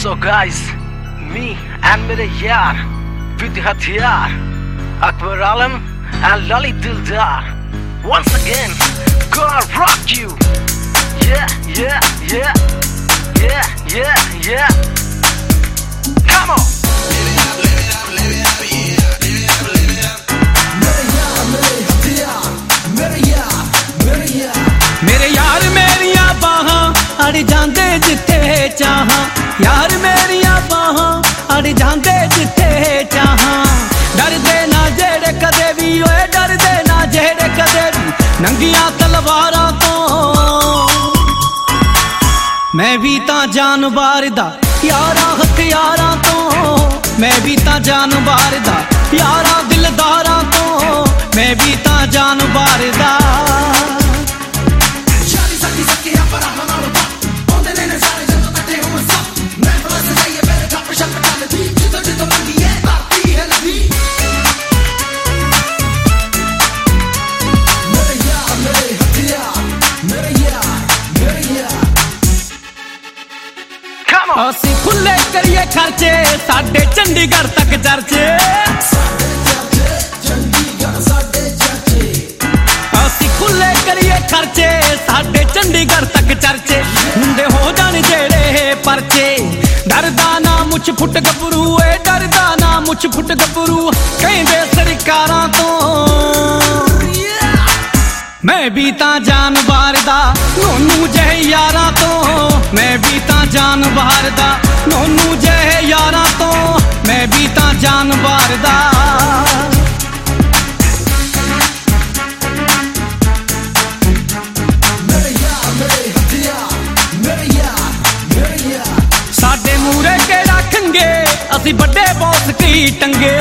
So guys, me and मेरे यार with हथियार अकबर आलम and Lali Dildar. Once again, gonna rock you. Yeah, yeah, yeah, yeah, yeah, yeah. Come on. मेरे यार मेरिया बाहां अड़ जांदे जिथे चाहां, यार मेरिया बाहां अड़ जांदे जिथे चाहां। डरदे ना जेड़े कदे भी ओए, डरदे ना जेड़े कदे भी नंगियां तलवारां तो। मैं भी तां जानवर दा यारा हथियारां तो, मैं भी तां जानवर दा यारा दिलदारां तो, मैं भी तां जानवर दा। ਅਸੀਂ ਖੁੱਲੇ ਕਰੀਏ ਖਰਚੇ ਸਾਡੇ ਚੰਡੀਗੜ੍ਹ ਤੱਕ ਚਰਚੇ, ਅਸੀਂ ਖੁੱਲੇ ਕਰੀਏ ਖਰਚੇ ਸਾਡੇ ਚੰਡੀਗੜ੍ਹ ਤੱਕ ਚਰਚੇ। ਹੁੰਦੇ ਹੋ ਜਾਣ ਜਿਹੜੇ ਪਰਚੇ, ਡਰਦਾ ਨਾ ਮੁੱਛ ਫੁੱਟ ਗੱਭਰੂ ਏ, ਡਰਦਾ ਨਾ ਮੁੱਛ ਫੁੱਟ ਗੱਭਰੂ ਕਹਿੰਦੇ ਸਰਕਾਰਾਂ ਤੋਂ। मैं भी तां जानवर दा नोनू जह यारां तो, मैं भी तां जानवर दा नोनू जह यारां तो, मैं भी तां जानवर दा। साडे मूरे केड़ा खंगे असी बड़े बॉस की टंगे,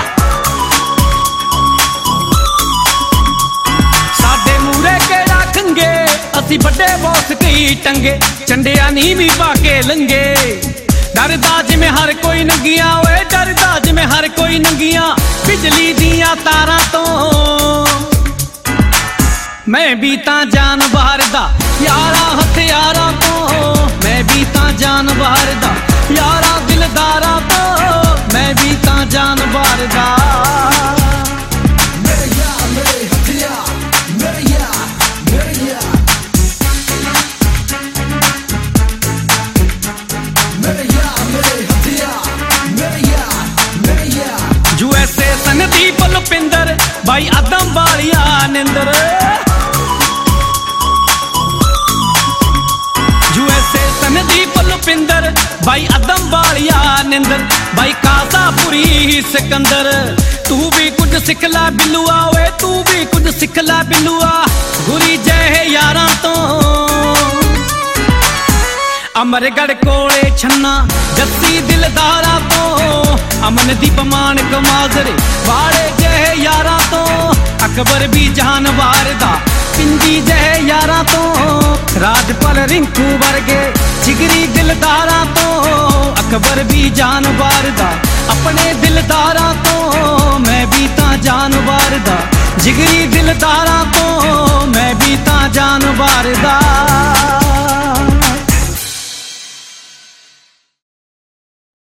ਅਸੀਂ ਵੱਡੇ ਬੌਸ ਕਈ ਟੰਗੇ। ਚੰਡਿਆ ਨੀ ਵੀ ਪਾ ਕੇ ਲੰਗੇ, ਡਰਦਾ ਜਿਵੇਂ ਹਰ ਕੋਈ ਨੰਗੀਆਂ ਓਏ, ਡਰਦਾ ਜਿਵੇਂ ਹਰ ਕੋਈ ਨੰਗੀਆਂ ਬਿਜਲੀ ਦੀਆਂ ਤਾਰਾਂ ਤੋਂ। ਮੈਂ ਵੀ ਤਾਂ जानवर ਦਾ ਯਾਰਾ ਹਥਿਆਰਾਂ ਤੋਂ, ਮੈਂ ਵੀ ਤਾਂ जानवर ਦਾ ਯਾਰਾ ਦਿਲਦਾਰਾਂ ਤੋਂ, ਮੈਂ ਵੀ ਤਾਂ जानवर ਦਾ। USA ਸੰਦੀਪ ਲੁਪਿੰਦਰ ਬਾਈ ਆਦਮ ਵਾਲੀਆ ਨਿੰਦਰ, USA ਸੰਦੀਪ ਲੁਪਿੰਦਰ ਬਾਈ ਆਦਮ ਵਾਲੀਆ ਨਿੰਦਰ, ਬਾਈ ਕਾਸਾਪੁਰੀ ਸਿਕੰਦਰ। ਤੂੰ ਵੀ ਕੁਝ ਸਿੱਖ ਲੈ ਬਿੱਲੂਆ ਓਏ, ਤੂੰ ਵੀ ਕੁਝ ਸਿੱਖ ਲੈ ਬਿੱਲੂਆ ਗੁਰੀ ਜਹ ਯਾਰਾਂ ਤੋਂ। ਅਮਰਗੜ ਕੋਲੇ ਛੰਨਾ ਜੱਸੀ ਦਿਲਦਾਰਾਂ ਤੋਂ, ਅਮਨਦੀਪ ਮਾਨਕ ਮਾਜ਼ਰੇ ਵਾਲੇ ਜਹ ਯਾਰਾਂ ਤੋਂ। ਅਕਬਰ ਵੀ जानवर ਦਾ ਪਿੰਡੀ ਜਹ ਯਾਰਾਂ ਤੋਂ, ਰਾਜਪਾਲ ਰਿੰਕੂ ਵਰਗੇ ਜਿਗਰੀ ਦਿਲਦਾਰਾਂ ਤੋਂ। ਅਕਬਰ ਵੀ जानवर ਦਾ ਆਪਣੇ ਦਿਲਦਾਰਾਂ ਤੋਂ, ਮੈਂ ਵੀ ਤਾਂ जानवर ਦਾ ਜਿਗਰੀ ਦਿਲਦਾਰਾਂ ਤੋਂ, ਮੈਂ ਵੀ ਤਾਂ जानवर ਦਾ।